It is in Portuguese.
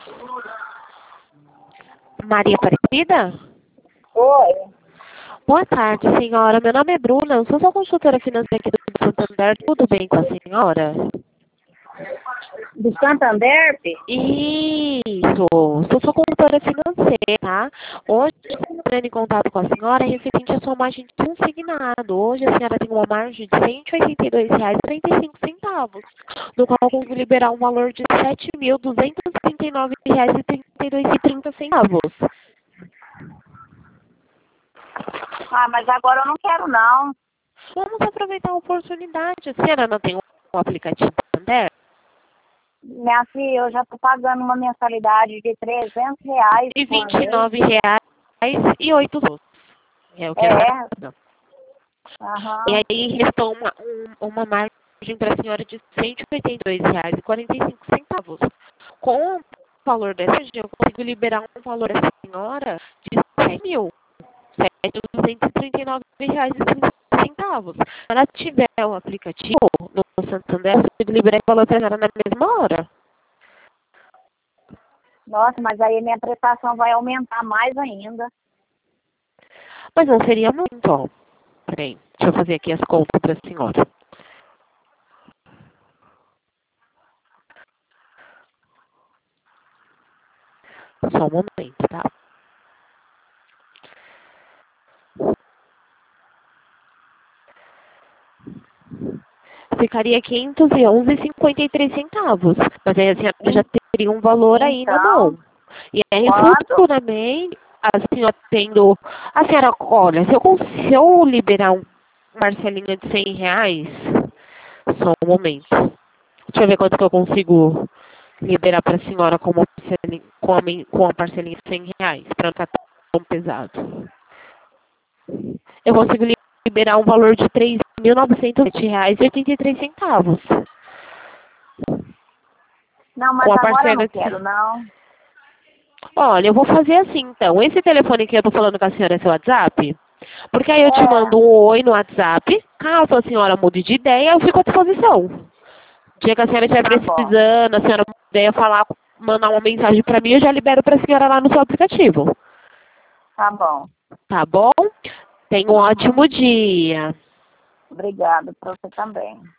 Maria Aparecida? Oi. Boa tarde, senhora. Meu nome é Bruna. Eu sou sua consultora financeira aqui do Santander. Tudo bem com a senhora? Do Santander? Isso. Sou sua consultora financeira, tá? Hoje, entrando em contato com a senhora, é referente à sua margem de consignado. Hoje, a senhora tem uma margem de R$ 182,35, no qual eu consigo liberar um valor de R$ 7.239,32,30. Ah, mas agora eu não quero, não. Vamos aproveitar a oportunidade. A senhora não tem um aplicativo Santander? Minha filha, eu já tô pagando uma mensalidade de R$ 300 E por R$ mês. 29,08. É o que ela É. tá. E Aham. aí restou uma margem para a senhora de R$ 182,45. Com o valor dessa, eu consigo liberar um valor à senhora de R$ 7.739,30. Se ela tiver o aplicativo no Santander, eu consigo liberar o valor para a senhora na mesma hora. Nossa, mas aí minha prestação vai aumentar mais ainda. Mas não seria muito, ó. Peraí, deixa eu fazer aqui as contas para a senhora. Só um momento, tá? Ficaria R$ 511,53. Mas aí a senhora já teria um valor aí na Então, mão. E aí quanto? futuramente, a senhora tendo... A senhora, olha, se eu liberar um parcelinha de R$ 100, só um momento. Deixa eu ver quanto que eu consigo liberar para a senhora com com a parcelinha de R$ 100, para não ficar tão pesado. Eu consigo liberar um valor de R$ 3.907,83. Não, Com mas a agora eu não parcela quero, de... não. Olha, eu vou fazer assim, então. Esse telefone que eu tô falando com a senhora é seu WhatsApp? Porque aí eu te É, mando um oi no WhatsApp. Caso a senhora mude de ideia, eu fico à disposição. O dia que a senhora estiver tá bom. precisando, a senhora mude de ideia, mandar uma mensagem pra mim, eu já libero pra senhora lá no seu aplicativo. Tá bom. Tá bom? Tenha um Uhum. ótimo dia. Obrigada, pra você também.